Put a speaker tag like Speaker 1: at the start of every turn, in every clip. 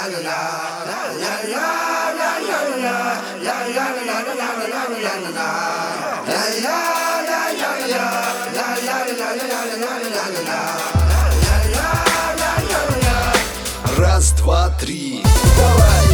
Speaker 1: Раз, два, три, давай!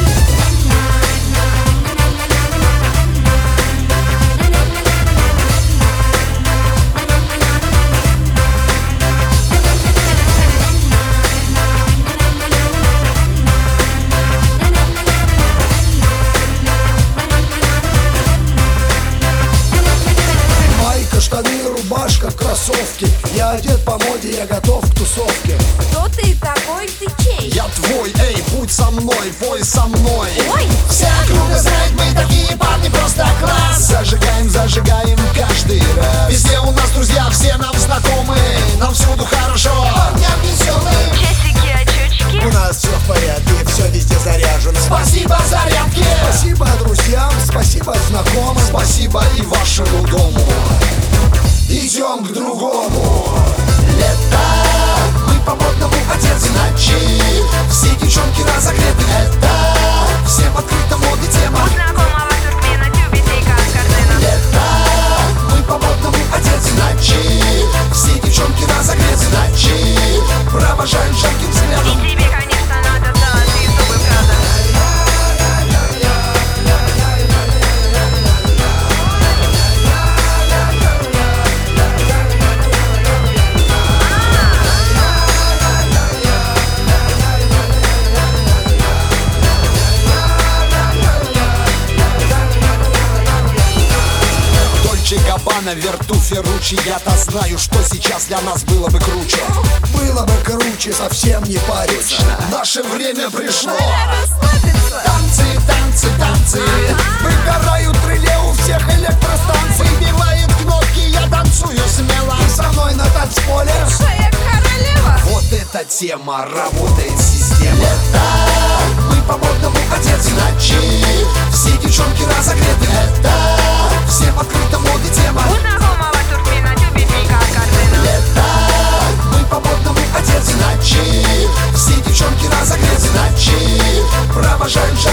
Speaker 2: Штаны, рубашка, кроссовки. Я одет по моде, я готов к тусовке.
Speaker 3: Кто ты такой, ты чей?
Speaker 2: Я твой, эй, будь со мной, пой со мной.
Speaker 3: Ой!
Speaker 2: Вся округа знает, мы такие парни, просто класс. Зажигаем, зажигаем каждый раз. Везде у нас друзья, все нам знакомы. Нам всюду хорошо, парням веселым.
Speaker 3: Часики, очечки.
Speaker 2: У нас все в порядке, все везде заряжено. Спасибо зарядке. Спасибо друзьям, спасибо знакомым. Спасибо и вашему дому. Идем к другому. Лето, мы по-модному одеты, значит все девчонки разогреты. Это всем открыта мода тема.
Speaker 3: У знакомого туркмена тюбетейка картина.
Speaker 2: Лето, мы по-модному одеты, значит все девчонки разогреты, значит провожаем жарким взглядом.
Speaker 3: И тебе, конечно, надо золотые зубы, правда.
Speaker 2: Габбана, Верту, Ферручи. Я-то знаю, что сейчас для нас было бы круче. Было бы круче, совсем не париться. Наше время пришло.
Speaker 3: Пора расслабиться.
Speaker 2: Танцы, танцы, танцы. Выгорают реле у всех электростанций. Бивает кнопки, я танцую смело. И со мной на танцполе
Speaker 3: Шея королева.
Speaker 2: вот эта тема, работает система. Лето, мы по-модному одеты, значит все девчонки разогреты. Это всем открыта мода тема.
Speaker 3: У знакомого туркмена тюбетейка картина.
Speaker 2: Лето, мы по-модному одеты, значит все девчонки разогреты, значит провожаем жарким